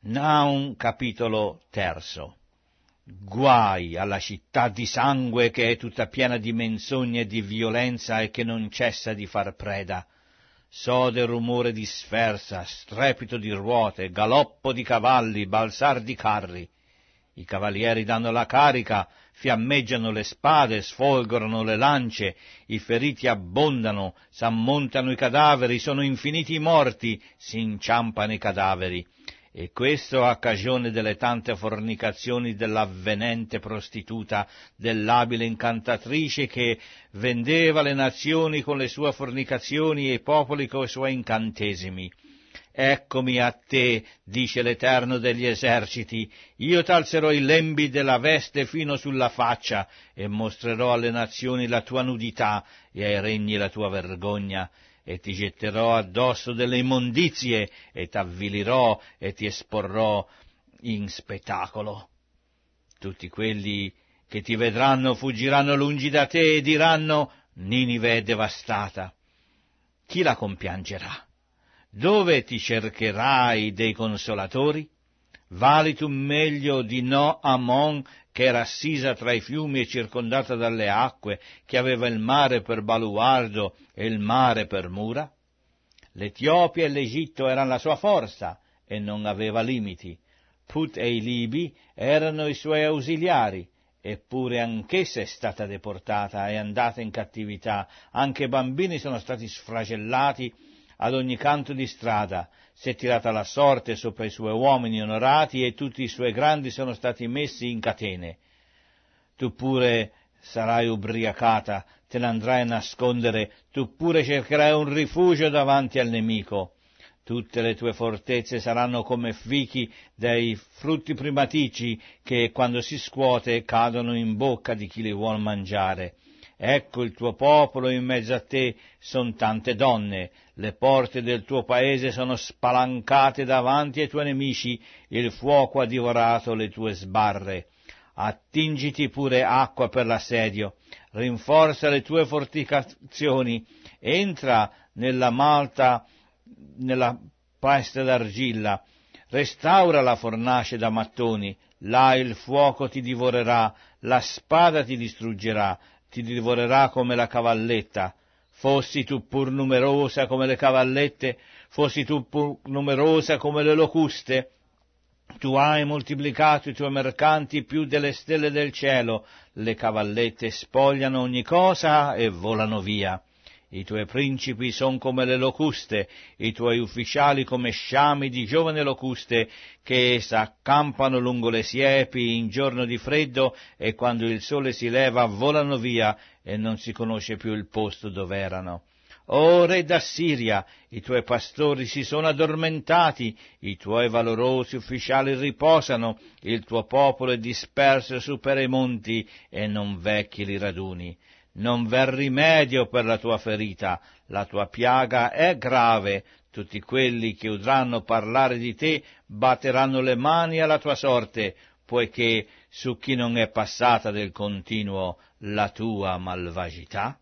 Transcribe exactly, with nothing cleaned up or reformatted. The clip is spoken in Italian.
Naum, capitolo terzo. Guai alla città di sangue che è tutta piena di menzogne e di violenza e che non cessa di far preda. Sode rumore di sferza, strepito di ruote, galoppo di cavalli, balzar di carri. I cavalieri danno la carica, fiammeggiano le spade, sfolgorano le lance, i feriti abbondano, s'ammontano i cadaveri, sono infiniti i morti, si inciampano i cadaveri. E questo a cagione delle tante fornicazioni dell'avvenente prostituta, dell'abile incantatrice che vendeva le nazioni con le sue fornicazioni e i popoli con i suoi incantesimi. Eccomi a te, dice l'Eterno degli eserciti, io t'alzerò i lembi della veste fino sulla faccia e mostrerò alle nazioni la tua nudità e ai regni la tua vergogna, e ti getterò addosso delle immondizie e t'avvilirò e ti esporrò in spettacolo. Tutti quelli che ti vedranno fuggiranno lungi da te e diranno: Ninive è devastata. Chi la compiangerà? Dove ti cercherai dei consolatori? Vali tu meglio di No Amon, che era assisa tra i fiumi e circondata dalle acque, che aveva il mare per baluardo e il mare per mura? L'Etiopia e l'Egitto erano la sua forza e non aveva limiti. Put e i Libi erano i suoi ausiliari, eppure anch'essa è stata deportata e andata in cattività, anche bambini sono stati sfragellati ad ogni canto di strada, si è tirata la sorte sopra i suoi uomini onorati e tutti i suoi grandi sono stati messi in catene. Tu pure sarai ubriacata, te ne andrai a nascondere, tu pure cercherai un rifugio davanti al nemico. Tutte le tue fortezze saranno come fichi dei frutti primatici che, quando si scuote, cadono in bocca di chi li vuol mangiare. Ecco il tuo popolo in mezzo a te son tante donne, le porte del tuo paese sono spalancate davanti ai tuoi nemici, il fuoco ha divorato le tue sbarre. Attingiti pure acqua per l'assedio, rinforza le tue fortificazioni, entra nella malta, nella pasta d'argilla, restaura la fornace da mattoni, là il fuoco ti divorerà, la spada ti distruggerà, ti divorerà come la cavalletta. Fossi tu pur numerosa come le cavallette, fossi tu pur numerosa come le locuste, tu hai moltiplicato i tuoi mercanti più delle stelle del cielo, le cavallette spogliano ogni cosa e volano via. I tuoi principi son come le locuste, i tuoi ufficiali come sciami di giovani locuste che s'accampano lungo le siepi in giorno di freddo e quando il sole si leva volano via e non si conosce più il posto dove erano. O re d'Assiria, i tuoi pastori si sono addormentati, i tuoi valorosi ufficiali riposano, il tuo popolo è disperso su per i monti e non vecchi li raduni. Non v'è rimedio per la tua ferita, la tua piaga è grave, tutti quelli che udranno parlare di te batteranno le mani alla tua sorte, poiché su chi non è passata del continuo la tua malvagità?